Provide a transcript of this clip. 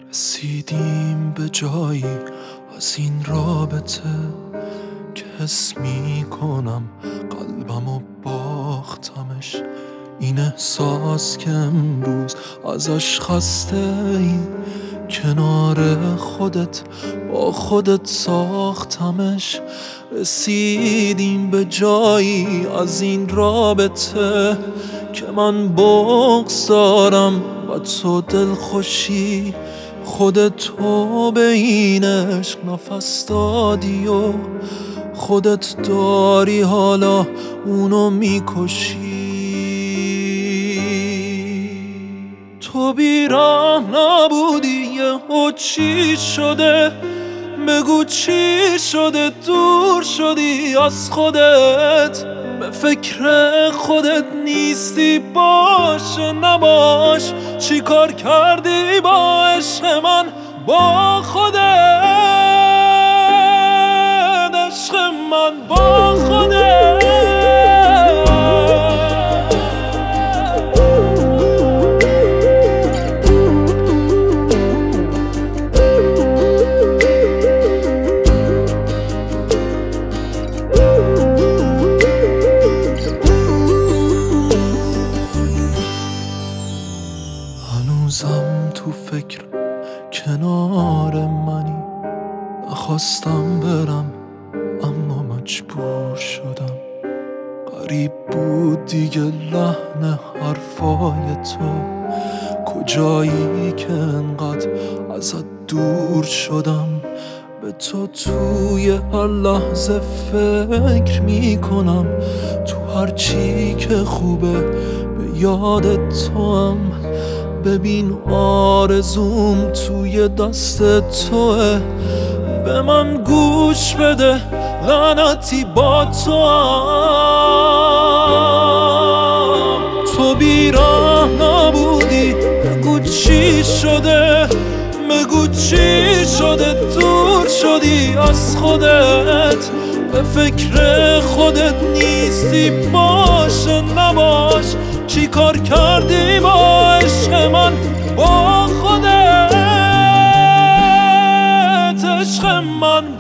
رسیدیم به جایی از این رابطه که حس میکنم قلبمو باختمش. این احساس که امروز ازش خسته ای، کنار خودت با خودت ساختمش. رسیدیم به جایی از این رابطه که من بغض دارم و تو دلخوشی. خودتو به این عشق نفس دادی و خودت داری حالا اونو میکشی. تو بیراه نبودی، یهو چی شده؟ بگو چی شده؟ دور شدی از خودت، به فکر خودت نیستی. باشه نباش، چی کار کردی با عشق من؟ با خودت، عشق من با خودت. هنوزم تو فکر کنار منی، نخواستم برم اما مجبور شدم. غریب بود دیگه لحن حرفای تو، کجایی که انقدر ازت دور شدم. به تو توی هر لحظه فکر میکنم، تو هر چی که خوبه به یاد تو هم. ببین آرزوم توی دست توه، به من گوش بده لعنتی با تو هم. تو بیراه نبودی، بگو چی شده؟ بگو چی شده؟ دور شدی از خودت، به فکر خودت نیستی. باشه نباش، چی کار کردی با عشق من؟ با خودت، عشق من